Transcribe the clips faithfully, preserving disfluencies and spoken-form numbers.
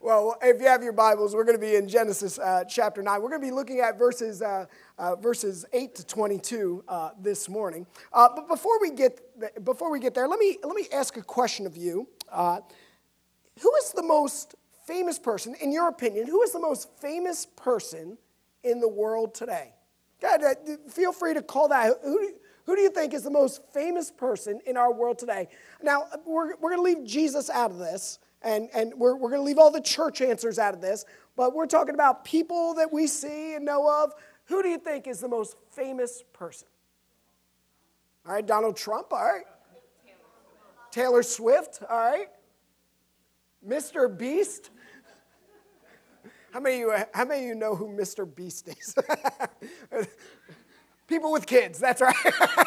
Well, if you have your Bibles, we're going to be in Genesis uh, chapter nine. We're going to be looking at verses uh, uh, verses eight to twenty-two uh, this morning. Uh, but before we get th- before we get there, let me let me ask a question of you. Uh, who is the most famous person, in your opinion? Who is the most famous person in the world today? God, uh, feel free to call that. Who do, who do you think is the most famous person in our world today? Now, we're we're going to leave Jesus out of this. And, and we're, we're going to leave all the church answers out of this, but we're talking about people that we see and know of. Who do you think is the most famous person? All right, Donald Trump, all right. Taylor Swift, all right. Mister Beast. How many of you, how many of you know who Mister Beast is? People with kids, that's right.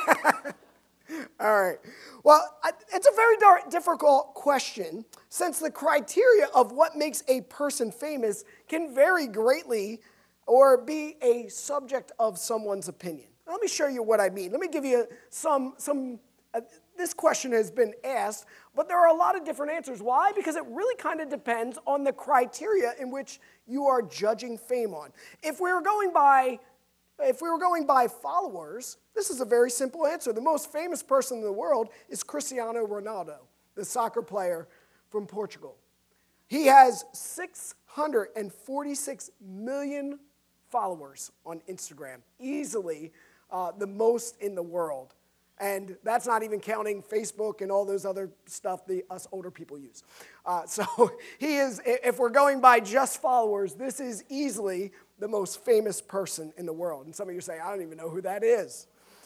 All right. Well, it's a very difficult question since the criteria of what makes a person famous can vary greatly or be a subject of someone's opinion. Let me show you what I mean. Let me give you some, some uh, this question has been asked, but there are a lot of different answers. Why? Because it really kind of depends on the criteria in which you are judging fame on. If we were going by If we were going by followers, this is a very simple answer. The most famous person in the world is Cristiano Ronaldo, the soccer player from Portugal. He has six hundred forty-six million followers on Instagram, easily uh, the most in the world. And that's not even counting Facebook and all those other stuff the us older people use. Uh, so he is, if we're going by just followers, this is easily the most famous person in the world. And some of you say, I don't even know who that is.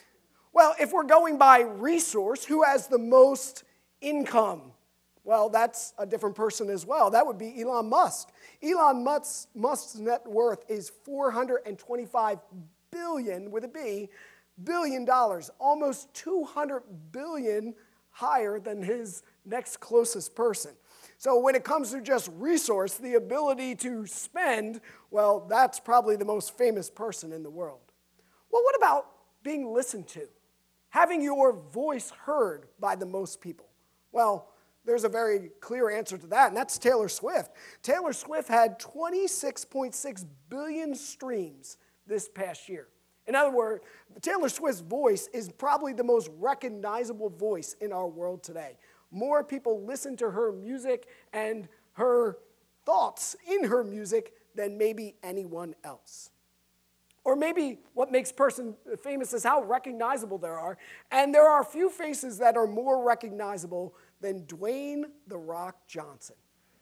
Well, if we're going by resource, who has the most income? Well, that's a different person as well. That would be Elon Musk. Elon Musk's, Musk's net worth is four hundred twenty-five billion, with a B, billion dollars, almost two hundred billion higher than his next closest person. So when it comes to just resource, the ability to spend, well, that's probably the most famous person in the world. Well, what about being listened to? Having your voice heard by the most people? Well, there's a very clear answer to that, and that's Taylor Swift. Taylor Swift had twenty-six point six billion streams this past year. In other words, Taylor Swift's voice is probably the most recognizable voice in our world today. More people listen to her music and her thoughts in her music than maybe anyone else. Or maybe what makes a person famous is how recognizable they are. And there are a few faces that are more recognizable than Dwayne "The Rock" Johnson.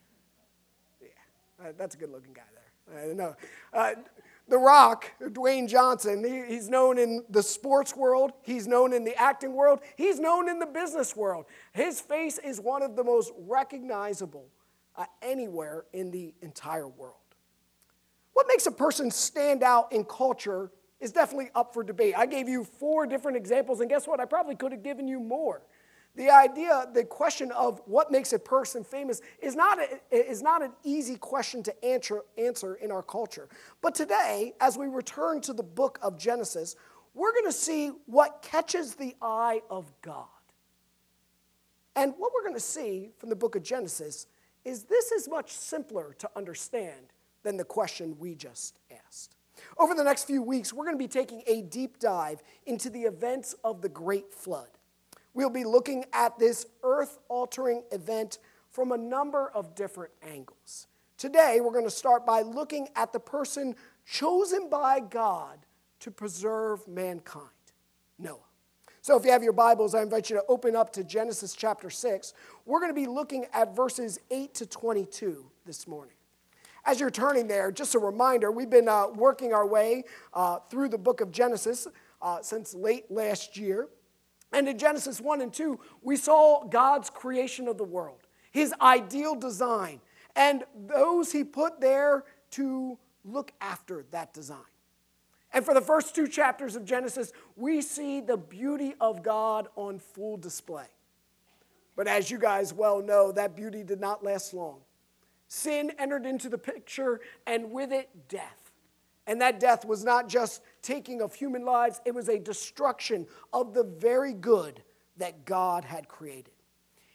Yeah, that's a good-looking guy there. I know. Uh, The Rock, Dwayne Johnson, he, he's known in the sports world. He's known in the acting world. He's known in the business world. His face is one of the most recognizable uh, anywhere in the entire world. What makes a person stand out in culture is definitely up for debate. I gave you four different examples, and guess what? I probably could have given you more. The idea, the question of what makes a person famous is not, a, is not an easy question to answer, answer in our culture. But today, as we return to the book of Genesis, we're going to see what catches the eye of God. And what we're going to see from the book of Genesis is this is much simpler to understand than the question we just asked. Over the next few weeks, we're going to be taking a deep dive into the events of the Great Flood. We'll be looking at this earth-altering event from a number of different angles. Today, we're going to start by looking at the person chosen by God to preserve mankind, Noah. So if you have your Bibles, I invite you to open up to Genesis chapter six. We're going to be looking at verses eight to twenty-two this morning. As you're turning there, just a reminder, we've been uh, working our way uh, through the book of Genesis uh, since late last year. And in Genesis one and two, we saw God's creation of the world, his ideal design, and those he put there to look after that design. And for the first two chapters of Genesis, we see the beauty of God on full display. But as you guys well know, that beauty did not last long. Sin entered into the picture, and with it, death. And that death was not just taking of human lives, it was a destruction of the very good that God had created.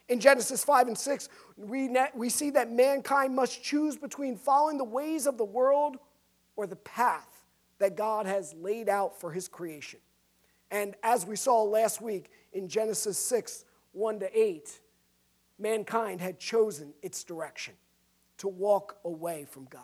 In Genesis five and six, we, we see that mankind must choose between following the ways of the world or the path that God has laid out for his creation. And as we saw last week in Genesis six, one to eight, mankind had chosen its direction to walk away from God.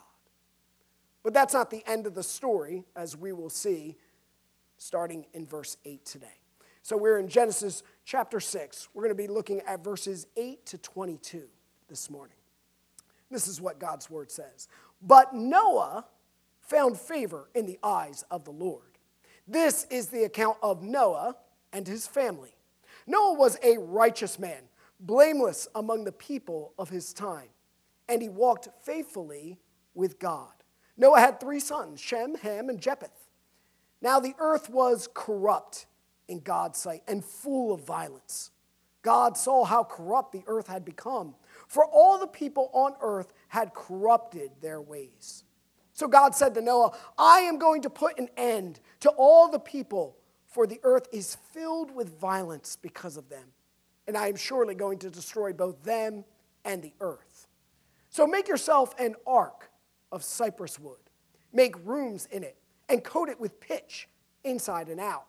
But that's not the end of the story, as we will see starting in verse eight today. So we're in Genesis chapter six. We're going to be looking at verses eight to twenty-two this morning. This is what God's word says. But Noah found favor in the eyes of the Lord. This is the account of Noah and his family. Noah was a righteous man, blameless among the people of his time, and he walked faithfully with God. Noah had three sons, Shem, Ham, and Japheth. Now the earth was corrupt in God's sight and full of violence. God saw how corrupt the earth had become, for all the people on earth had corrupted their ways. So God said to Noah, I am going to put an end to all the people, for the earth is filled with violence because of them, and I am surely going to destroy both them and the earth. So make yourself an ark of cypress wood. Make rooms in it and coat it with pitch inside and out.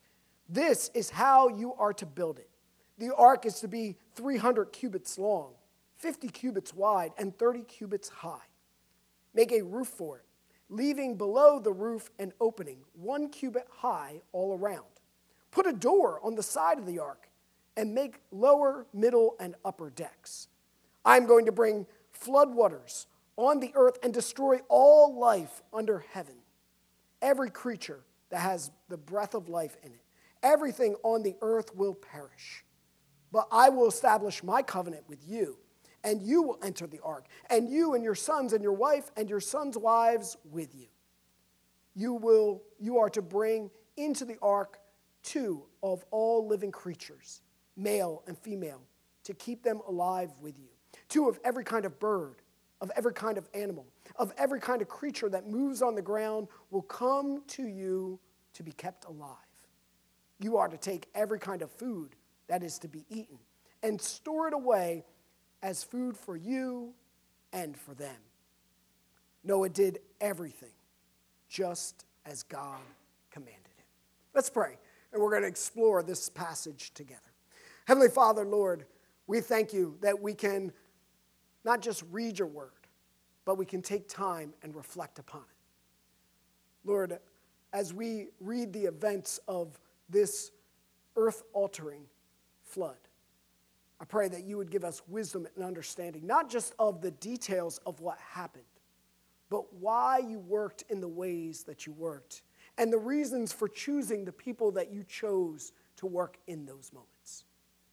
This is how you are to build it. The ark is to be three hundred cubits long, fifty cubits wide, and thirty cubits high. Make a roof for it, leaving below the roof an opening, one cubit high all around. Put a door on the side of the ark and make lower, middle, and upper decks. I'm going to bring floodwaters on the earth and destroy all life under heaven. Every creature that has the breath of life in it. Everything on the earth will perish. But I will establish my covenant with you, and you will enter the ark, and you and your sons and your wife and your sons' wives with you. You will, you are to bring into the ark two of all living creatures, male and female, to keep them alive with you. Two of every kind of bird, of every kind of animal, of every kind of creature that moves on the ground will come to you to be kept alive. You are to take every kind of food that is to be eaten and store it away as food for you and for them. Noah did everything just as God commanded him. Let's pray, and we're going to explore this passage together. Heavenly Father, Lord, we thank you that we can not just read your word, but we can take time and reflect upon it. Lord, as we read the events of this earth-altering flood, I pray that you would give us wisdom and understanding, not just of the details of what happened, but why you worked in the ways that you worked, and the reasons for choosing the people that you chose to work in those moments.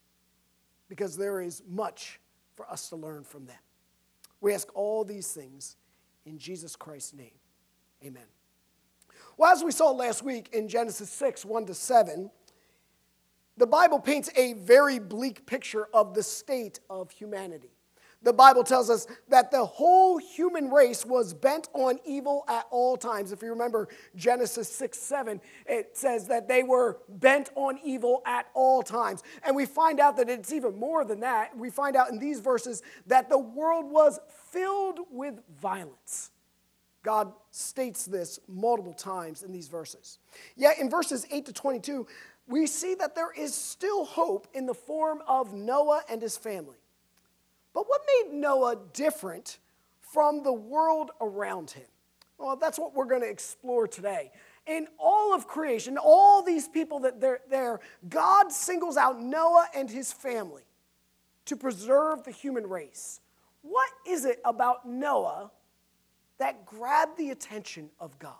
Because there is much for us to learn from them. We ask all these things in Jesus Christ's name. Amen. Well, as we saw last week in Genesis six, one to seven, the Bible paints a very bleak picture of the state of humanity. The Bible tells us that the whole human race was bent on evil at all times. If you remember Genesis six, seven, it says that they were bent on evil at all times. And we find out that it's even more than that. We find out in these verses that the world was filled with violence. God states this multiple times in these verses. Yet in verses eight to twenty-two, we see that there is still hope in the form of Noah and his family. But what made Noah different from the world around him? Well, that's what we're going to explore today. In all of creation, all these people that they're there, God singles out Noah and his family to preserve the human race. What is it about Noah that grabbed the attention of God?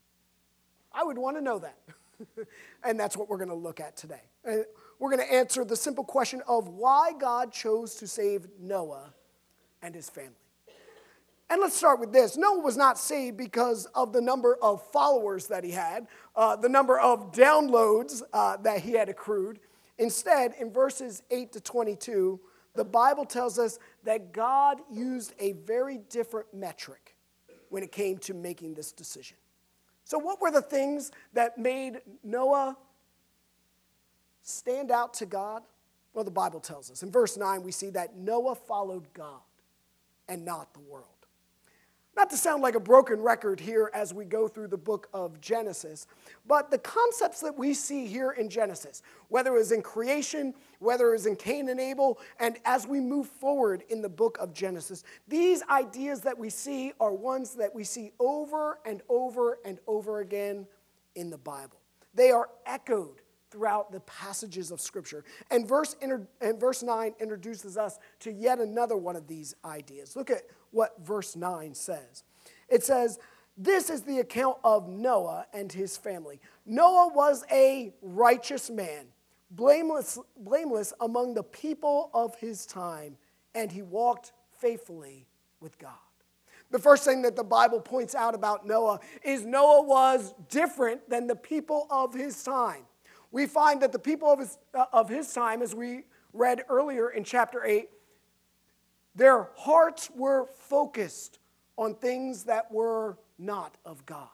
I would want to know that. And that's what we're going to look at today. And we're going to answer the simple question of why God chose to save Noah and his family. And let's start with this. Noah was not saved because of the number of followers that he had, uh, the number of downloads uh, that he had accrued. Instead, in verses eight to twenty-two, the Bible tells us that God used a very different metric when it came to making this decision. So what were the things that made Noah stand out to God? Well, the Bible tells us. In verse nine, we see that Noah followed God and not the world. Not to sound like a broken record here as we go through the book of Genesis, but the concepts that we see here in Genesis, whether it was in creation, whether it was in Cain and Abel, and as we move forward in the book of Genesis, these ideas that we see are ones that we see over and over and over again in the Bible. They are echoed throughout the passages of Scripture. And verse, inter, and verse nine introduces us to yet another one of these ideas. Look at what verse nine says. It says, "This is the account of Noah and his family. Noah was a righteous man, blameless, blameless among the people of his time, and he walked faithfully with God." The first thing that the Bible points out about Noah is Noah was different than the people of his time. We find that the people of his, uh, of his time, as we read earlier in chapter eight, their hearts were focused on things that were not of God.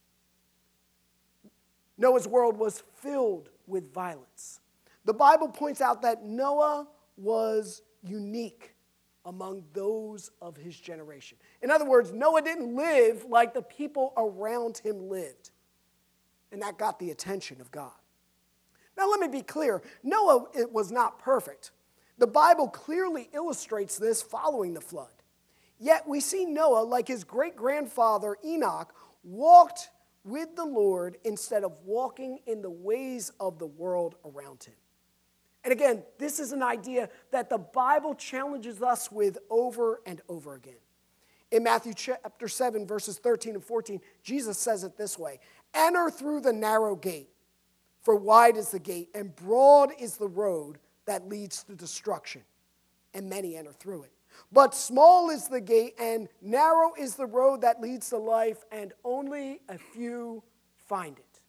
Noah's world was filled with violence. The Bible points out that Noah was unique among those of his generation. In other words, Noah didn't live like the people around him lived. And that got the attention of God. Now let me be clear, Noah it was not perfect. The Bible clearly illustrates this following the flood. Yet we see Noah, like his great-grandfather Enoch, walked with the Lord instead of walking in the ways of the world around him. And again, this is an idea that the Bible challenges us with over and over again. In Matthew chapter seven, verses thirteen and fourteen, Jesus says it this way, "Enter through the narrow gate. For wide is the gate, and broad is the road that leads to destruction, and many enter through it. But small is the gate, and narrow is the road that leads to life, and only a few find it."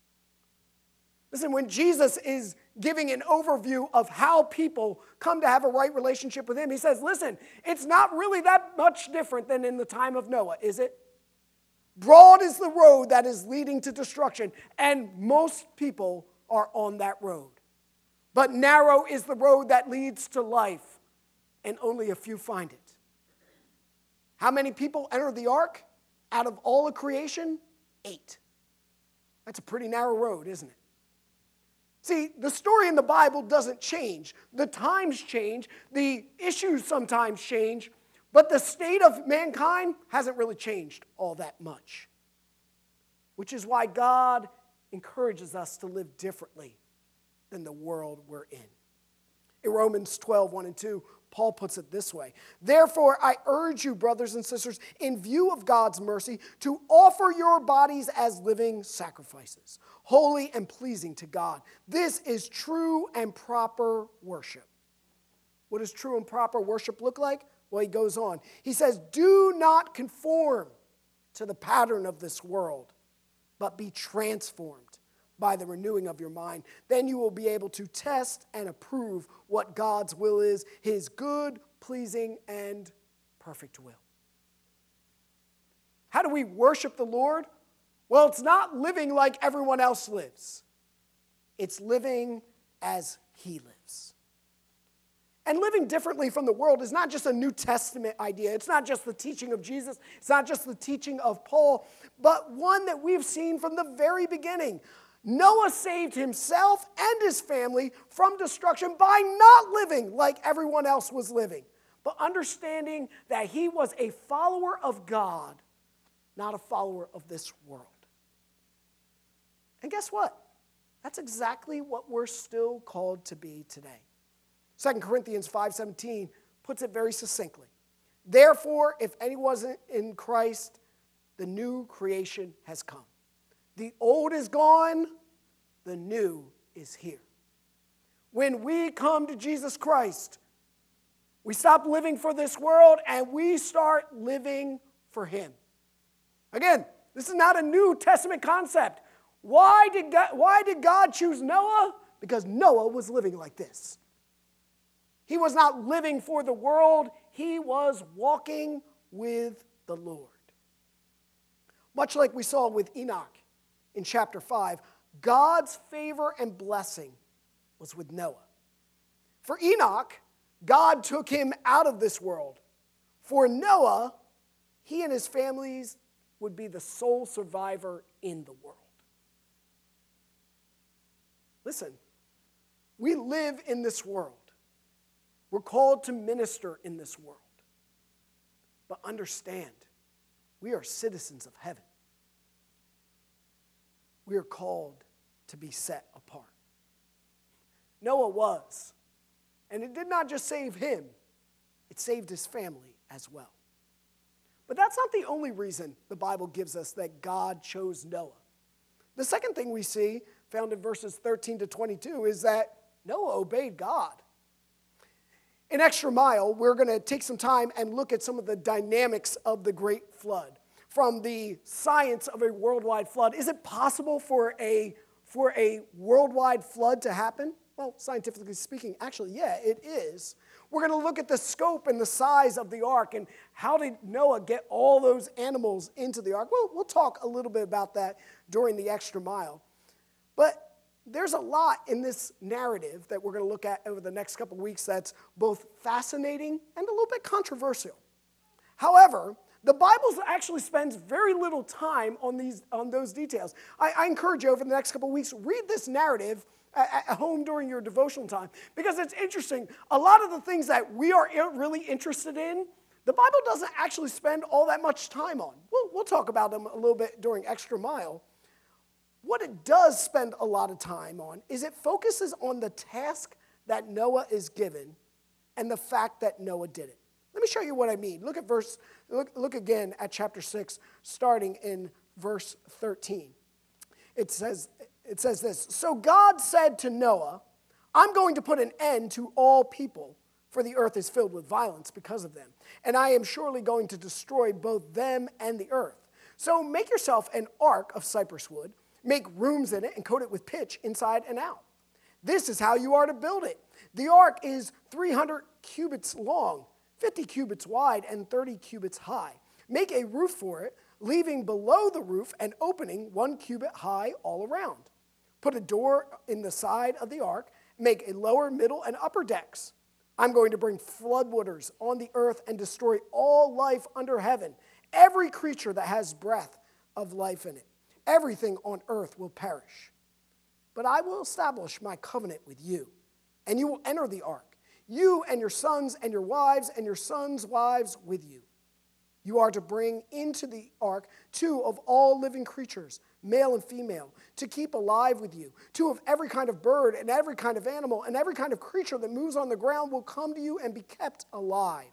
Listen, when Jesus is giving an overview of how people come to have a right relationship with him, he says, listen, it's not really that much different than in the time of Noah, is it? Broad is the road that is leading to destruction, and most people are on that road. But narrow is the road that leads to life, and only a few find it. How many people entered the ark out of all of creation? Eight. That's a pretty narrow road, isn't it? See, the story in the Bible doesn't change. The times change. The issues sometimes change. But the state of mankind hasn't really changed all that much. Which is why God encourages us to live differently than the world we're in. In Romans twelve, one and two, Paul puts it this way. "Therefore, I urge you, brothers and sisters, in view of God's mercy, to offer your bodies as living sacrifices, holy and pleasing to God. This is true and proper worship." What does true and proper worship look like? Well, he goes on. He says, "Do not conform to the pattern of this world, but be transformed by the renewing of your mind. Then you will be able to test and approve what God's will is, his good, pleasing, and perfect will." How do we worship the Lord? Well, it's not living like everyone else lives. It's living as he lives. And living differently from the world is not just a New Testament idea. It's not just the teaching of Jesus. It's not just the teaching of Paul, but one that we've seen from the very beginning. Noah saved himself and his family from destruction by not living like everyone else was living, but understanding that he was a follower of God, not a follower of this world. And guess what? That's exactly what we're still called to be today. Second Corinthians five seventeen puts it very succinctly. "Therefore, if anyone's in Christ, the new creation has come. The old is gone, the new is here." When we come to Jesus Christ, we stop living for this world and we start living for him. Again, this is not a New Testament concept. Why did God, why did God choose Noah? Because Noah was living like this. He was not living for the world. He was walking with the Lord. Much like we saw with Enoch in chapter five, God's favor and blessing was with Noah. For Enoch, God took him out of this world. For Noah, he and his families would be the sole survivor in the world. Listen, we live in this world. We're called to minister in this world. But understand, we are citizens of heaven. We are called to be set apart. Noah was. And it did not just save him, it saved his family as well. But that's not the only reason the Bible gives us that God chose Noah. The second thing we see, found in verses thirteen to twenty-two, is that Noah obeyed God. In Extra Mile, we're going to take some time and look at some of the dynamics of the Great Flood. From the science of a worldwide flood, is it possible for a, for a worldwide flood to happen? Well, scientifically speaking, actually, yeah, it is. We're going to look at the scope and the size of the ark and how did Noah get all those animals into the ark. Well, we'll talk a little bit about that during the Extra Mile. But there's a lot in this narrative that we're going to look at over the next couple of weeks that's both fascinating and a little bit controversial. However, the Bible actually spends very little time on these on those details. I, I encourage you over the next couple of weeks, read this narrative at, at home during your devotional time because it's interesting. A lot of the things that we are really interested in, the Bible doesn't actually spend all that much time on. We'll, we'll talk about them a little bit during Extra Mile. What it does spend a lot of time on is it focuses on the task that Noah is given and the fact that Noah did it. Let me show you what I mean. Look at verse, look, look again at chapter six, starting in verse thirteen. It says, it says this, "So God said to Noah, I'm going to put an end to all people, for the earth is filled with violence because of them, and I am surely going to destroy both them and the earth. So make yourself an ark of cypress wood, make rooms in it, and coat it with pitch inside and out. This is how you are to build it. The ark is three hundred cubits long, fifty cubits wide, and thirty cubits high. Make a roof for it, leaving below the roof an opening one cubit high all around. Put a door in the side of the ark, make a lower, middle, and upper decks. I'm going to bring floodwaters on the earth and destroy all life under heaven, every creature that has breath of life in it. Everything on earth will perish. But I will establish my covenant with you, and you will enter the ark, you and your sons and your wives and your sons' wives with you. You are to bring into the ark two of all living creatures, male and female, to keep alive with you. Two of every kind of bird and every kind of animal and every kind of creature that moves on the ground will come to you and be kept alive.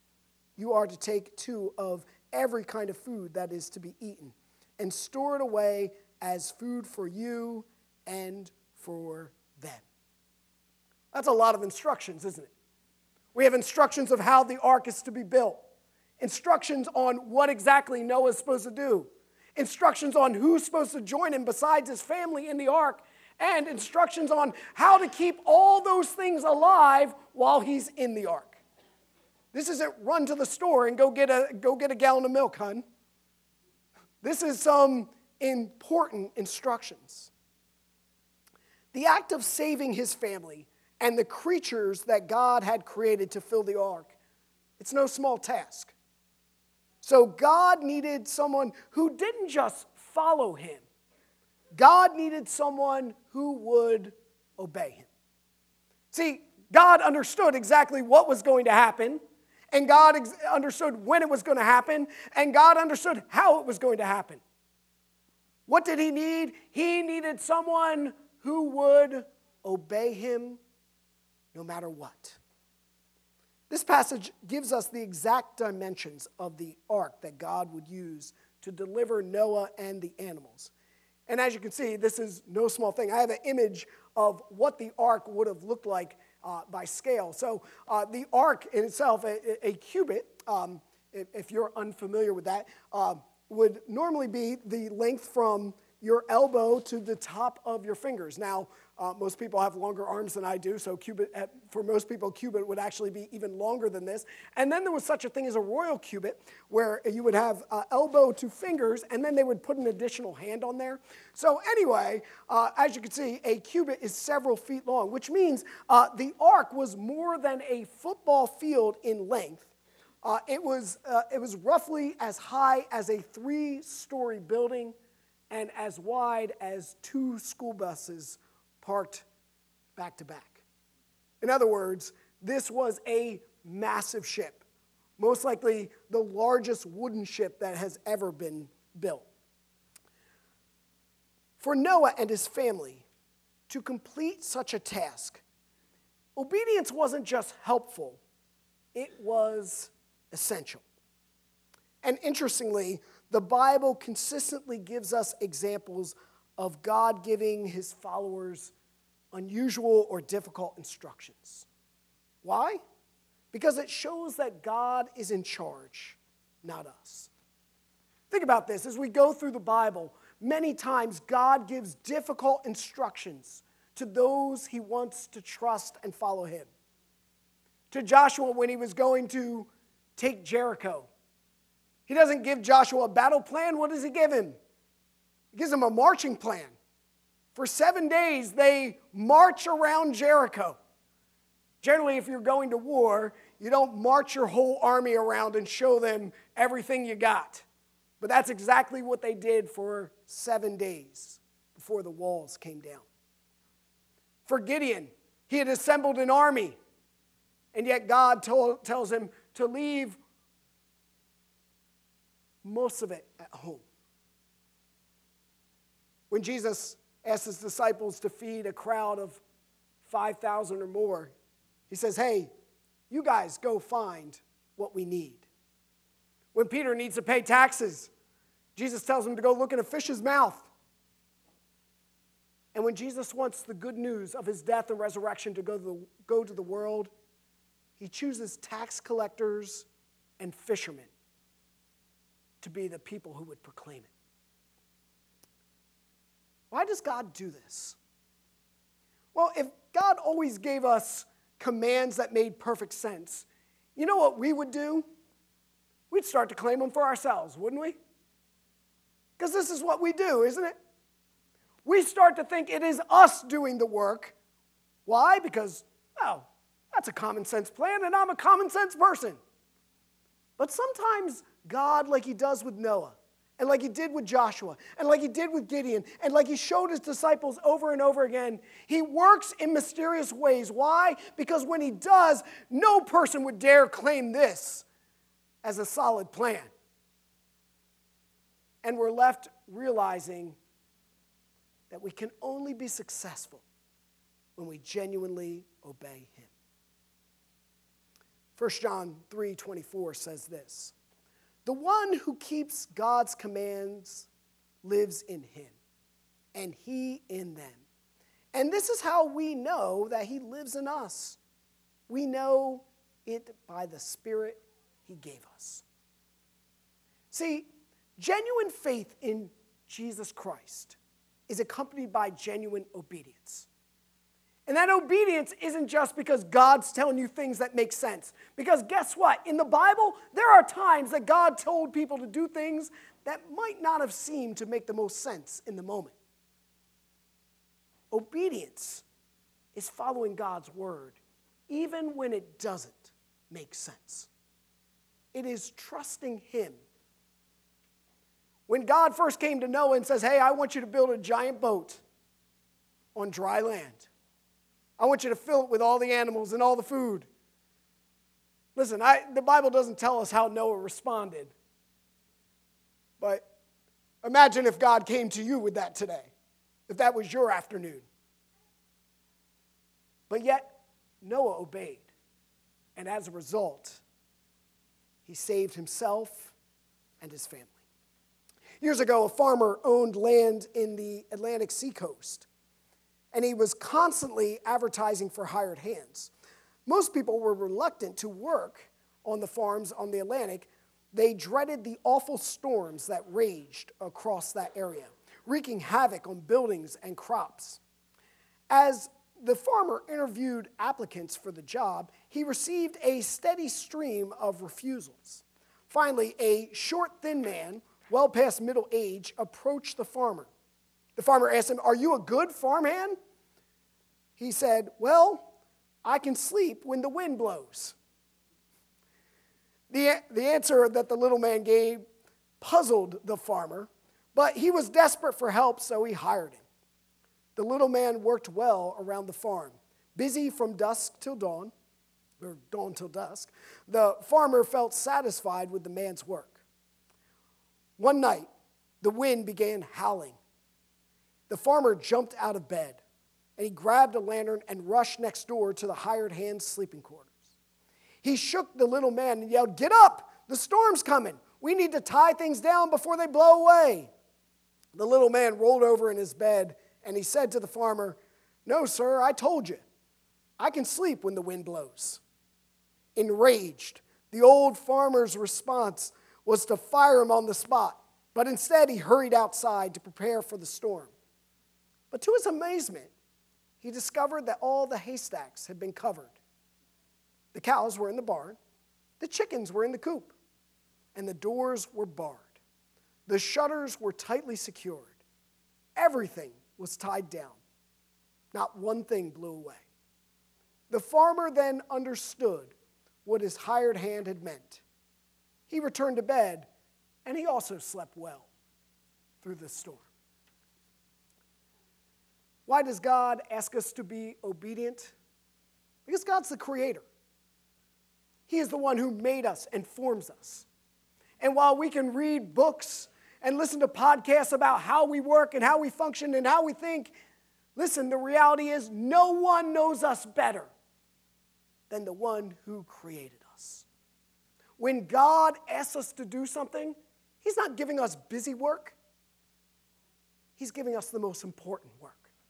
You are to take two of every kind of food that is to be eaten and store it away as food for you and for them." That's a lot of instructions, isn't it? We have instructions of how the ark is to be built, instructions on what exactly Noah's supposed to do, instructions on who's supposed to join him besides his family in the ark, and instructions on how to keep all those things alive while he's in the ark. This isn't run to the store and go get a, go get a gallon of milk, hun. This is some important instructions. The act of saving his family and the creatures that God had created to fill the ark, it's no small task. So God needed someone who didn't just follow him. God needed someone who would obey him. See, God understood exactly what was going to happen, and God ex- understood when it was going to happen, and God understood how it was going to happen. What did he need? He needed someone who would obey him no matter what. This passage gives us the exact dimensions of the ark that God would use to deliver Noah and the animals. And as you can see, this is no small thing. I have an image of what the ark would have looked like uh, by scale. So uh, the ark in itself, a, a cubit, um, if, if you're unfamiliar with that, uh, would normally be the length from your elbow to the top of your fingers. Now, uh, most people have longer arms than I do, so cubit, for most people, cubit would actually be even longer than this. And then there was such a thing as a royal cubit, where you would have uh, elbow to fingers, and then they would put an additional hand on there. So anyway, uh, as you can see, a cubit is several feet long, which means uh, the ark was more than a football field in length. Uh, it was uh, it was roughly as high as a three-story building and as wide as two school buses parked back to back. In other words, this was a massive ship, most likely the largest wooden ship that has ever been built. For Noah and his family to complete such a task, obedience wasn't just helpful, it was essential. And interestingly, the Bible consistently gives us examples of God giving his followers unusual or difficult instructions. Why? Because it shows that God is in charge, not us. Think about this. As we go through the Bible, many times God gives difficult instructions to those he wants to trust and follow him. To Joshua when he was going to take Jericho, he doesn't give Joshua a battle plan. What does he give him? He gives him a marching plan. For seven days, they march around Jericho. Generally, if you're going to war, you don't march your whole army around and show them everything you got. But that's exactly what they did for seven days before the walls came down. For Gideon, he had assembled an army, and yet God told, tells him to leave most of it at home. When Jesus asked his disciples to feed a crowd of five thousand or more, he says, hey, you guys go find what we need. When Peter needs to pay taxes, Jesus tells him to go look in a fish's mouth. And when Jesus wants the good news of his death and resurrection to go to the, go to the world, he chooses tax collectors and fishermen to be the people who would proclaim it. Why does God do this? Well, if God always gave us commands that made perfect sense, you know what we would do? We'd start to claim them for ourselves, wouldn't we? Because this is what we do, isn't it? We start to think it is us doing the work. Why? Because, oh, that's a common sense plan, and I'm a common sense person. But sometimes God, like he does with Noah, and like he did with Joshua, and like he did with Gideon, and like he showed his disciples over and over again, he works in mysterious ways. Why? Because when he does, no person would dare claim this as a solid plan. And we're left realizing that we can only be successful when we genuinely obey him. First John three twenty-four says this, "The one who keeps God's commands lives in him, and he in them. And this is how we know that he lives in us. We know it by the Spirit he gave us." See, genuine faith in Jesus Christ is accompanied by genuine obedience. And that obedience isn't just because God's telling you things that make sense. Because guess what? In the Bible, there are times that God told people to do things that might not have seemed to make the most sense in the moment. Obedience is following God's word, even when it doesn't make sense. It is trusting him. When God first came to Noah and says, hey, I want you to build a giant boat on dry land. I want you to fill it with all the animals and all the food. Listen, I, the Bible doesn't tell us how Noah responded. But imagine if God came to you with that today, if that was your afternoon. But yet, Noah obeyed. And as a result, he saved himself and his family. Years ago, a farmer owned land in the Atlantic seacoast. And he was constantly advertising for hired hands. Most people were reluctant to work on the farms on the Atlantic. They dreaded the awful storms that raged across that area. wreaking havoc on buildings and crops. As the farmer interviewed applicants for the job, he received a steady stream of refusals. Finally, a short, thin man, well past middle age, approached the farmer. The farmer asked him, "Are you a good farmhand?" He said, "Well, I can sleep when the wind blows." The, the answer that the little man gave puzzled the farmer, but he was desperate for help, so he hired him. The little man worked well around the farm, busy from dusk till dawn, or dawn till dusk. The farmer felt satisfied with the man's work. One night, the wind began howling. The farmer jumped out of bed, and he grabbed a lantern and rushed next door to the hired hand's sleeping quarters. He shook the little man and yelled, "Get up! The storm's coming! We need to tie things down before they blow away." The little man rolled over in his bed, and he said to the farmer, "No, sir, I told you. I can sleep when the wind blows." Enraged, the old farmer's response was to fire him on the spot, but instead he hurried outside to prepare for the storm. But to his amazement, he discovered that all the haystacks had been covered. The cows were in the barn, the chickens were in the coop, and the doors were barred. The shutters were tightly secured. Everything was tied down. Not one thing blew away. The farmer then understood what his hired hand had meant. He returned to bed, and he also slept well through the storm. Why does God ask us to be obedient? Because God's the creator. He is the one who made us and forms us. And while we can read books and listen to podcasts about how we work and how we function and how we think, listen, the reality is no one knows us better than the one who created us. When God asks us to do something, he's not giving us busy work. He's giving us the most important work.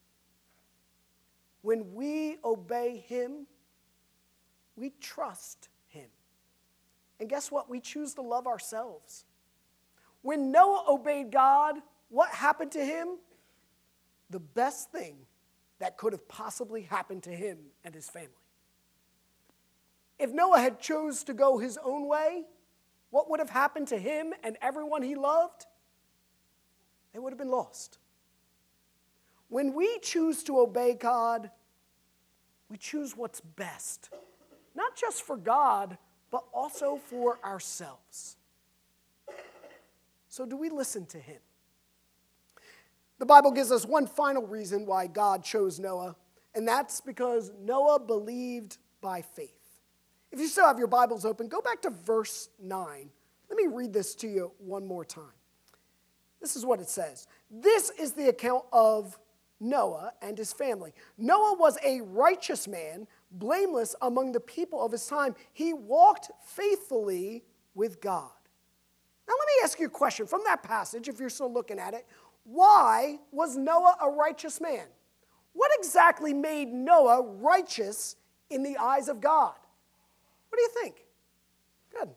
When we obey him, we trust him. And guess what? We choose to love ourselves. When Noah obeyed God, what happened to him? The best thing that could have possibly happened to him and his family. If Noah had chose to go his own way, what would have happened to him and everyone he loved? They would have been lost. When we choose to obey God, we choose what's best, not just for God, but also for ourselves. So do we listen to him? The Bible gives us one final reason why God chose Noah, and that's because Noah believed by faith. If you still have your Bibles open, go back to verse nine. Let me read this to you one more time. This is what it says. This is the account of Noah and his family. Noah was a righteous man, blameless among the people of his time. He walked faithfully with God. Now let me ask you a question from that passage, if you're still looking at it. Why was Noah a righteous man? What exactly made Noah righteous in the eyes of God? What do you think? Good.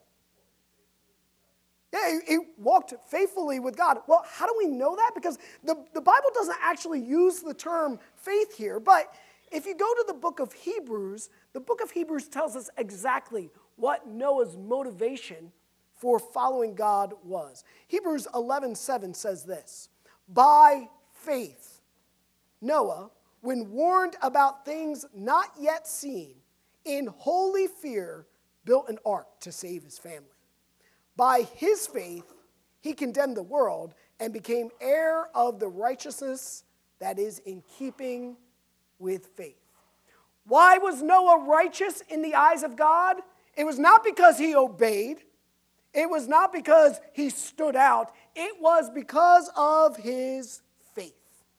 Yeah, he, he walked faithfully with God. Well, how do we know that? Because the, the Bible doesn't actually use the term faith here, but if you go to the book of Hebrews, the book of Hebrews tells us exactly what Noah's motivation for following God was. Hebrews eleven seven says this, "By faith, Noah, when warned about things not yet seen, in holy fear, built an ark to save his family. By his faith, he condemned the world and became heir of the righteousness that is in keeping with faith." Why was Noah righteous in the eyes of God? It was not because he obeyed. It was not because he stood out. It was because of his faith.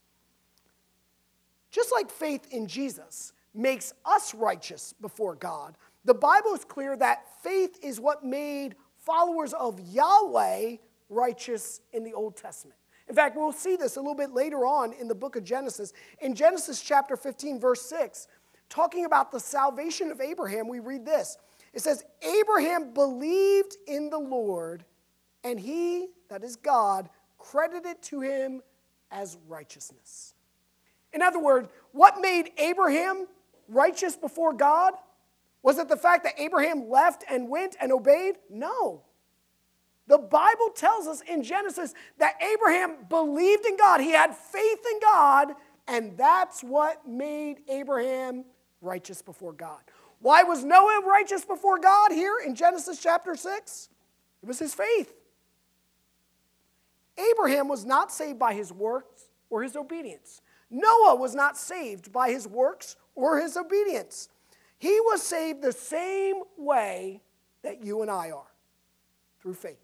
Just like faith in Jesus makes us righteous before God, the Bible is clear that faith is what made followers of Yahweh righteous in the Old Testament. In fact, we'll see this a little bit later on in the book of Genesis. In Genesis chapter fifteen, verse six, talking about the salvation of Abraham, we read this. It says, "Abraham believed in the Lord, and he," that is God, "credited to him as righteousness. In other words, what made Abraham righteous before God? Was it the fact that Abraham left and went and obeyed? No. The Bible tells us in Genesis that Abraham believed in God. He had faith in God, and that's what made Abraham righteous before God. Why was Noah righteous before God here in Genesis chapter six? It was his faith. Abraham was not saved by his works or his obedience. Noah was not saved by his works or his obedience. He was saved the same way that you and I are, through faith.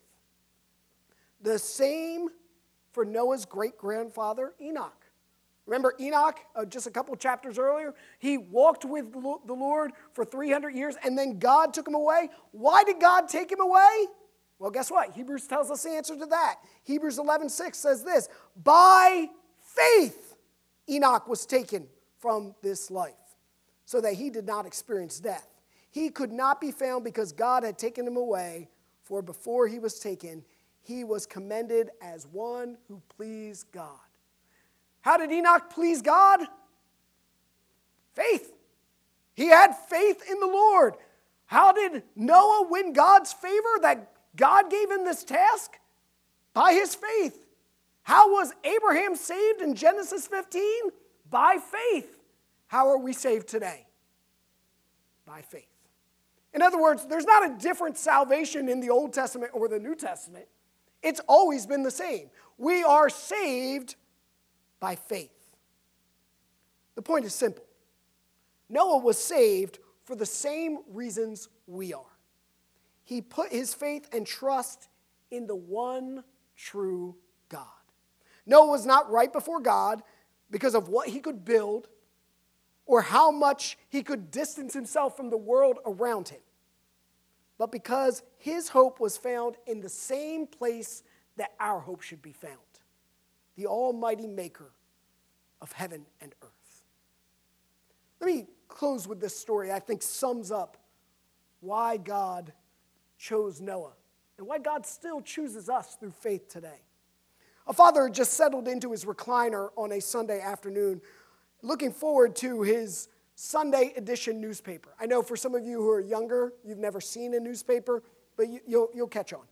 The same for Noah's great-grandfather, Enoch. Remember Enoch, uh, just a couple chapters earlier? He walked with the Lord for three hundred years, and then God took him away. Why did God take him away? Well, guess what? Hebrews tells us the answer to that. Hebrews eleven six says this, by faith Enoch was taken from this life, so that he did not experience death. He could not be found because God had taken him away, for before he was taken, he was commended as one who pleased God. How did Enoch please God? Faith. He had faith in the Lord. How did Noah win God's favor that God gave him this task? By his faith. How was Abraham saved in Genesis fifteen? By faith. How are we saved today? By faith. In other words, there's not a different salvation in the Old Testament or the New Testament. It's always been the same. We are saved by faith. The point is simple. Noah was saved for the same reasons we are. He put his faith and trust in the one true God. Noah was not right before God because of what he could build or how much he could distance himself from the world around him, but because his hope was found in the same place that our hope should be found, the almighty maker of heaven and earth. Let me close with this story I think sums up why God chose Noah and why God still chooses us through faith today. A father had just settled into his recliner on a Sunday afternoon, looking forward to his Sunday edition newspaper. I know for some of you who are younger, you've never seen a newspaper, but you, you'll, you'll catch on.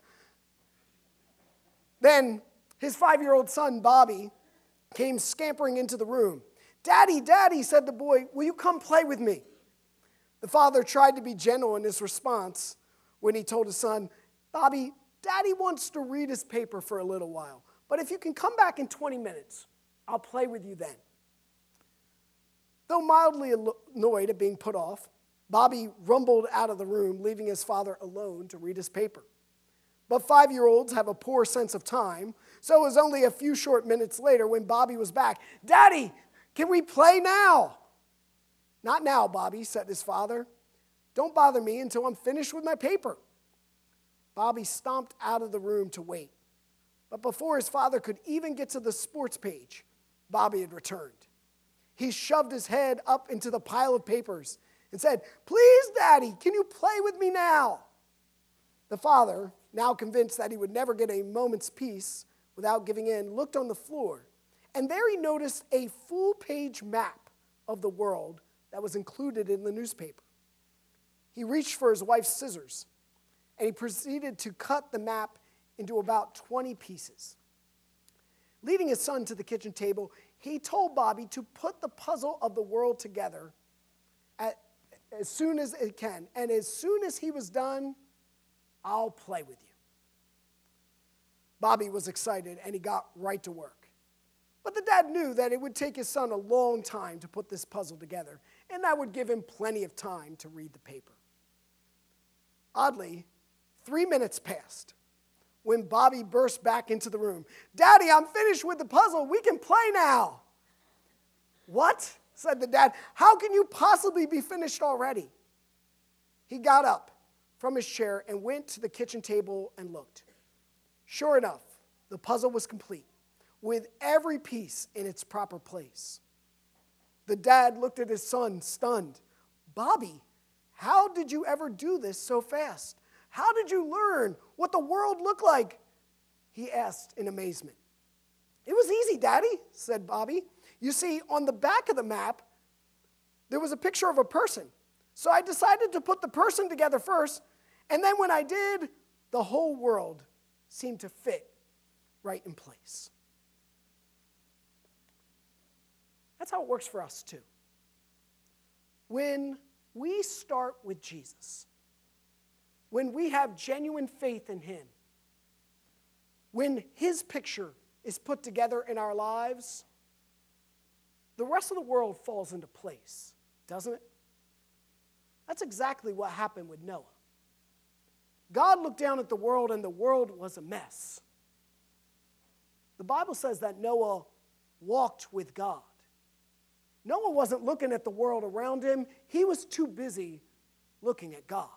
Then his five-year-old son, Bobby, came scampering into the room. "Daddy, Daddy," said the boy, "will you come play with me?" The father tried to be gentle in his response when he told his son, "Bobby, Daddy wants to read his paper for a little while, but if you can come back in twenty minutes, I'll play with you then." Though mildly annoyed at being put off, Bobby rumbled out of the room, leaving his father alone to read his paper. But five-year-olds have a poor sense of time, so it was only a few short minutes later when Bobby was back. "Daddy, can we play now?" "Not now, Bobby," said his father. "Don't bother me until I'm finished with my paper." Bobby stomped out of the room to wait. But before his father could even get to the sports page, Bobby had returned. He shoved his head up into the pile of papers and said, "Please, Daddy, can you play with me now?" The father, now convinced that he would never get a moment's peace without giving in, looked on the floor, and there he noticed a full-page map of the world that was included in the newspaper. He reached for his wife's scissors, and he proceeded to cut the map into about twenty pieces. Leading his son to the kitchen table, he told Bobby to put the puzzle of the world together at, as soon as it can. And as soon as he was done, "I'll play with you." Bobby was excited, and he got right to work. But the dad knew that it would take his son a long time to put this puzzle together, and that would give him plenty of time to read the paper. Oddly, three minutes passed when Bobby burst back into the room. "Daddy, I'm finished with the puzzle. We can play now." "What?" said the dad. "How can you possibly be finished already?" He got up from his chair and went to the kitchen table and looked. Sure enough, the puzzle was complete, with every piece in its proper place. The dad looked at his son, stunned. "Bobby, how did you ever do this so fast? How did you learn what the world looked like?" he asked in amazement. It was easy, Daddy, said Bobby. You see, on the back of the map, there was a picture of a person. So I decided to put the person together first, and then when I did, the whole world seemed to fit right in place. That's how it works for us too. When we start with Jesus, when we have genuine faith in him, when his picture is put together in our lives, the rest of the world falls into place, doesn't it? That's exactly what happened with Noah. God looked down at the world and the world was a mess. The Bible says that Noah walked with God. Noah wasn't looking at the world around him. He was too busy looking at God.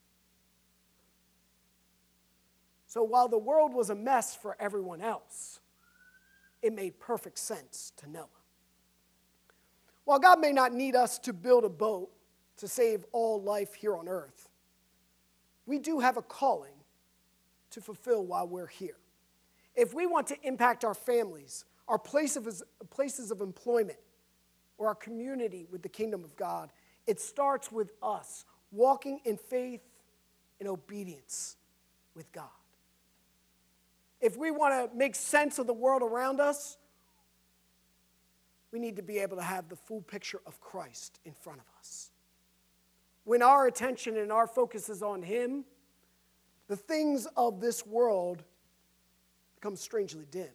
So while the world was a mess for everyone else, it made perfect sense to Noah. While God may not need us to build a boat to save all life here on earth, we do have a calling to fulfill while we're here. If we want to impact our families, our places of, places of employment, or our community with the kingdom of God, it starts with us walking in faith and obedience with God. If we want to make sense of the world around us, we need to be able to have the full picture of Christ in front of us. When our attention and our focus is on him, the things of this world become strangely dim.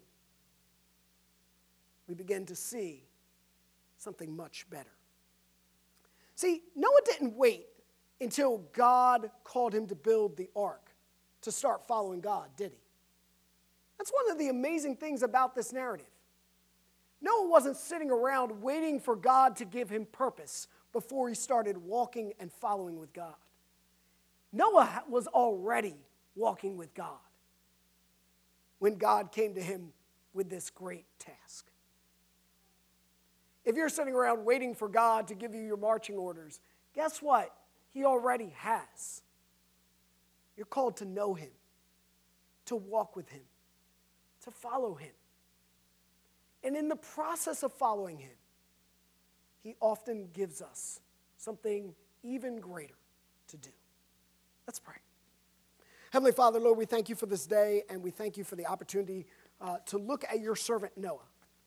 We begin to see something much better. See, Noah didn't wait until God called him to build the ark to start following God, did he? That's one of the amazing things about this narrative. Noah wasn't sitting around waiting for God to give him purpose before he started walking and following with God. Noah was already walking with God when God came to him with this great task. If you're sitting around waiting for God to give you your marching orders, guess what? He already has. You're called to know him, to walk with him, to follow him. And in the process of following him, he often gives us something even greater to do. Let's pray. Heavenly Father, Lord, we thank you for this day, and we thank you for the opportunity uh, to look at your servant Noah.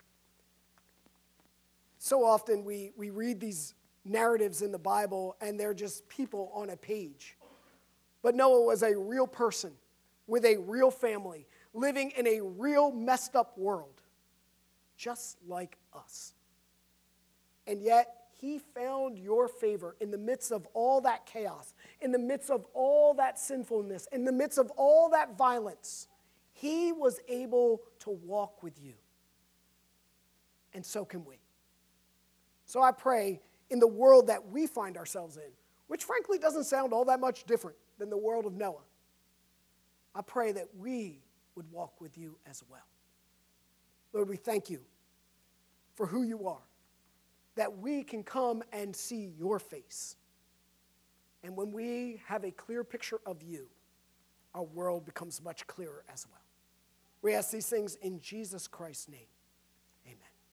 So often we, we read these narratives in the Bible, and they're just people on a page. But Noah was a real person with a real family, living in a real messed up world, just like us. And yet, he found your favor in the midst of all that chaos, in the midst of all that sinfulness, in the midst of all that violence. He was able to walk with you. And so can we. So I pray in the world that we find ourselves in, which frankly doesn't sound all that much different than the world of Noah, I pray that we would walk with you as well. Lord, we thank you for who you are, that we can come and see your face. And when we have a clear picture of you, our world becomes much clearer as well. We ask these things in Jesus Christ's name.